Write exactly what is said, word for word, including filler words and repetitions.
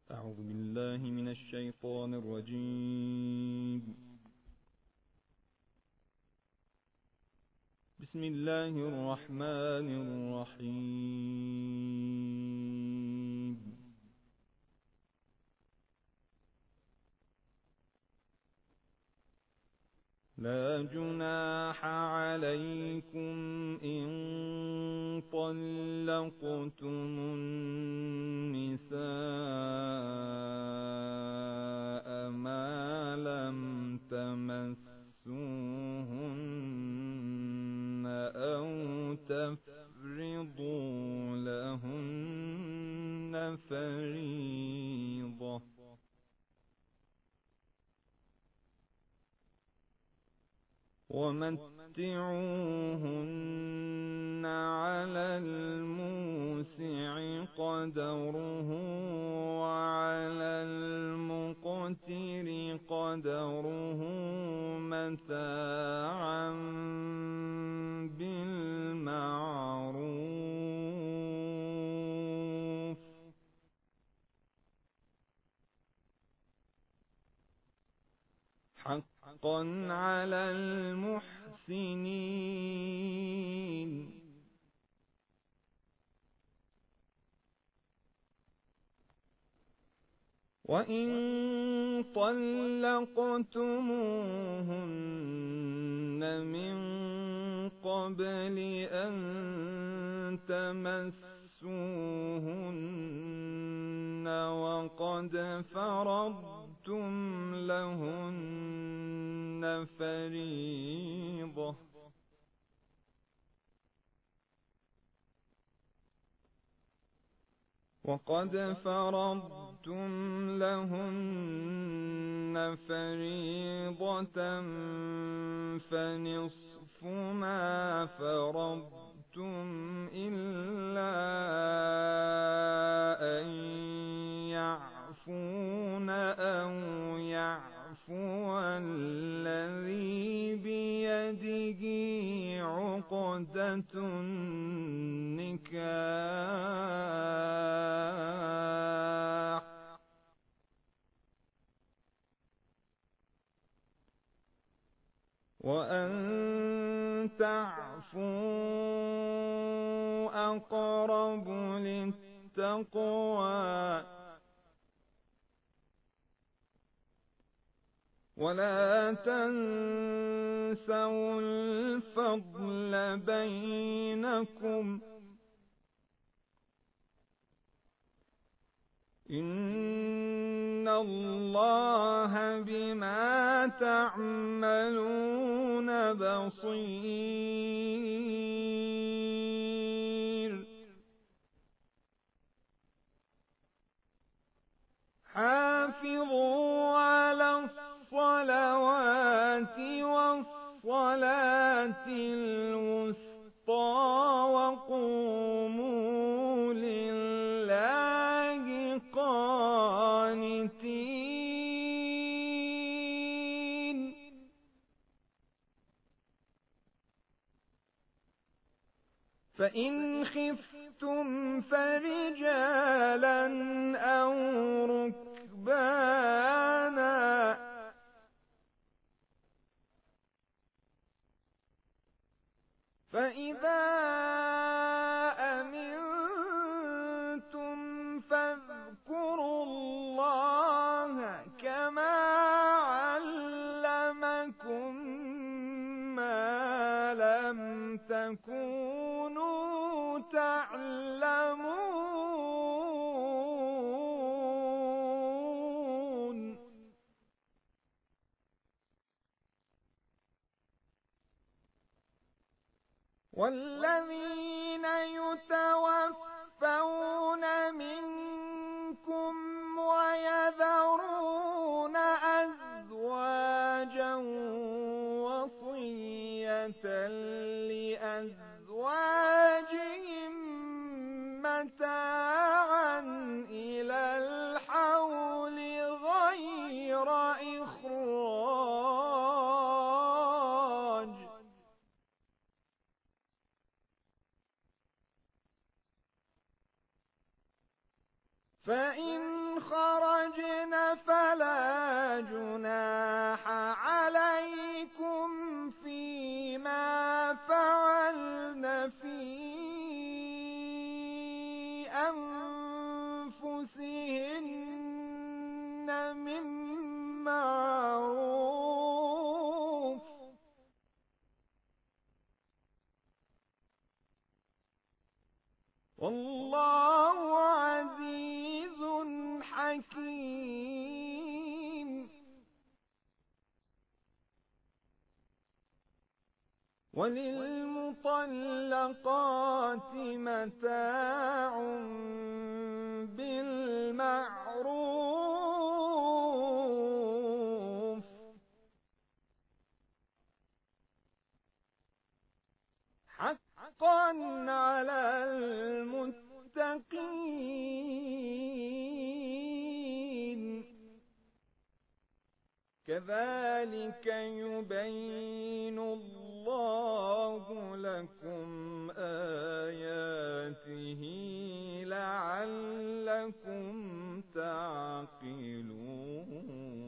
أعوذ بالله من الشيطان الرجيم. بسم الله الرحمن الرحيم. لا جناح عليكم إن طلقتم النساء ما لم تمسوهن أو تفرضوا لهن فريضة، ومتعوهن على الموسع قدره وعلى المقتر قدره متاعا بالمعروف، حقا على المحسنين. وإن طلقتموهن من قبل أن تمسوهن وقد فرضتم لهن فريضة، وقد فرضتم لهن فريضة فنصف ما فرضتم إلا أن يعفون أو يعفو الذي بيده عقدة النكاح، وأن تعفوا أقرب للتقوى، ولا تنسوا الفضل بينكم، إن الله بما تعملون بصير. حافظوا على الصلوات والصلاة الوسطى وقوموا لله قانتين. فإن خفتم فرجالا أو ركبانا فإذا أمنتم فاذكروا الله كما علمكم ما لم تكونوا تعلمون. والذين يتوفون منكم ويذرون أزواجا وصية لأزواجهم متاعا إلى الحول غير إخراج، فإن خرجوا حكيم. وللمطلقات متاع بالمعروف حقا على المتقين. كذلك يبين الله لكم آياته لعلكم تعقلون.